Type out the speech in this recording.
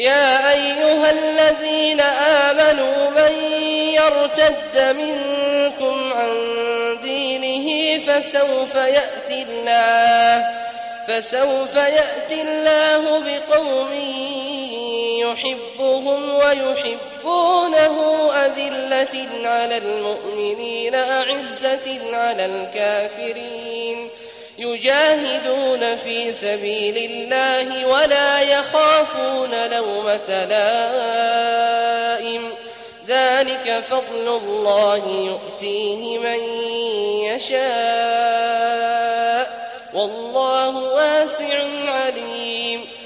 يا أيها الذين آمنوا من يرتد منكم عن دينه فسوف يأتي الله بقوم يحبهم ويحبونه أذلة على المؤمنين أعزة على الكافرين يجاهدون في سبيل الله ولا يخافون لومة لائم ذلك فضل الله يؤتيه من يشاء والله واسع عليم